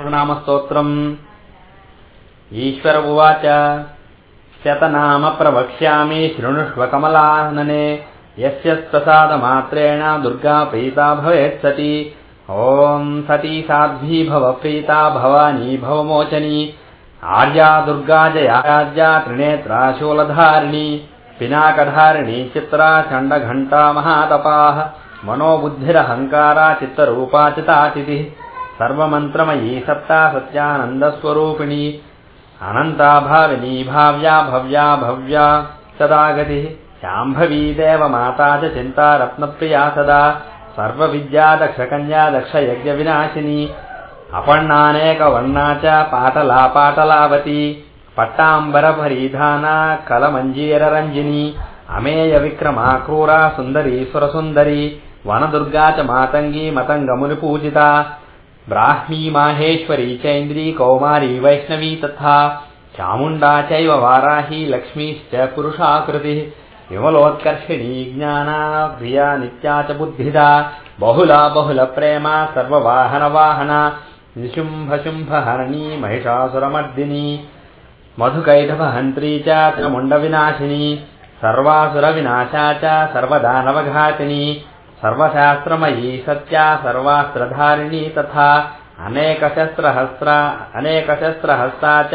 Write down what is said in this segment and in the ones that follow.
दुर्गाष्टोत्तरनामस्तोत्रम्। ईश्वर उवाच शतनाम प्रवक्ष्यामि शृणुष्व कमलानने यस्य प्रसादमात्रेण दुर्गा प्रीता भवेत् सती। ॐ सती साध्वी भव प्रीता भवानी भवमोचनी आर्या दुर्गा जया राज्या त्रिनेत्रा शूलधारिणी पिनाकधारिणी चित्रा चण्डघण्टा महातपाः मनोबुद्धिरहङ्कारा चित्तरूपा चितातिथिः सर्वमन्त्रमयी सत्ता सत्यानन्दस्वरूपिणी अनन्ता भाविनी भाव्या भव्या भव्या सदा गतिः शाम्भवी देवमाता च चिन्ता रत्नप्रिया सदा सर्वविद्या दक्षकन्या दक्षयज्ञविनाशिनी अपर्णानेकवर्णा च पाटला पाटलावती पट्टाम्बरपरिधाना कलमञ्जीररञ्जिनी अमेयविक्रमा क्रूरा सुन्दरी सुरसुन्दरी वनदुर्गा च मातङ्गी मतङ्गमुनिपूजिता ब्राह्मी माहेश्वरी चैन्द्री कौमारी वैष्णवी तथा चामुण्डा चैव वाराही लक्ष्मीश्च पुरुषाकृतिः विमलोत्कर्षिणी ज्ञाना प्रिया नित्या च बुद्धिदा बहुला बहुलप्रेमा सर्ववाहनवाहना निशुम्भशुम्भहरणी महिषासुरमर्दिनी मधुकैटभहन्त्री च मुण्डविनाशिनी सर्वासुरविनाशा च सर्वदानवघातिनी सर्वशास्त्रमयी सत्या सर्वास्त्रधारिणी तथा अनेकशस्त्रहस्ता च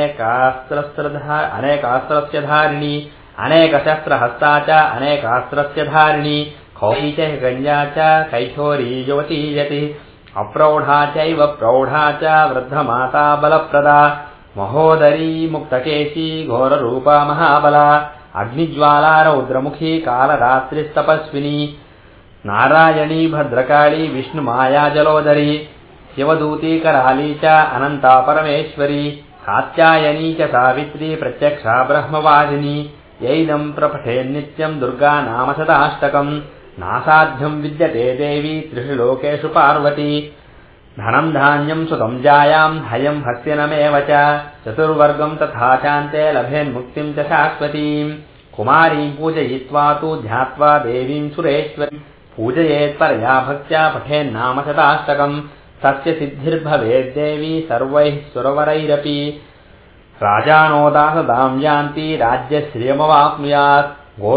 अनेकास्त्रस्य धारिणी अनेकशस्त्रहस्ता च अनेकास्त्रस्य धारिणी खौरी च गञ्जा च कैथोरी युवती यतिः अप्रौढा चैव प्रौढा च वृद्धमाता बलप्रदा महोदरी मुक्तकेशी घोररूपा महाबला अग्निज्वाला रौद्रमुखी कालरात्रिस्तपस्विनी नारायणी भद्रकाली विष्णुमाया जलोदरी शिवदूती कराली च अनन्ता परमेश्वरी कात्यायनी च सावित्री प्रत्यक्षा ब्रह्मवादिनी यैदम् प्रपठेन्नित्यम् दुर्गा नाम शताष्टकम् नासाध्यम् विद्यते देवी त्रिषु लोकेषु पार्वती धनम् धान्यम् सुतम् जायाम् हयम् हस्यनमेव च चतुर्वर्गम् तथा चान्ते लभेन्मुक्तिम् च शाश्वतीम् कुमारीम् पूजयित्वा तु ध्यात्वा देवीम् सुरेश्वरीम् पूजयेत्परया भक्त्या पठेन्नाम शताष्टकम् तस्य सिद्धिर्भवेद्देवी सर्वैः सुरवरैरपि राजानो दासदाम् यान्ति राज्यश्रियमवाप्नुयात्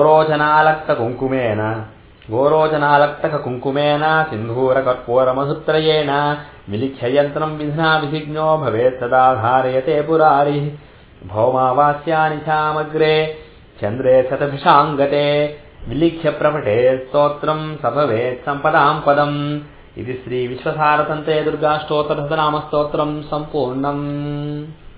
गोरोचनालक्तककुङ्कुमेन सिन्धूरकर्पूरमधुत्रयेण विलिख्य यन्त्रम् विधिना विधिज्ञो भवेत् सदा धारयते पुरारिः भौमावास्यानिशामग्रे चन्द्रे शतभिषाङ्गते विलिख्य प्रपठे स्तोत्रम् स भवेत् सम्पदाम् पदम्। इति श्री विश्वसारतन्त्रे दुर्गाष्टोत्तरनामस्तोत्रम् सम्पूर्णम्।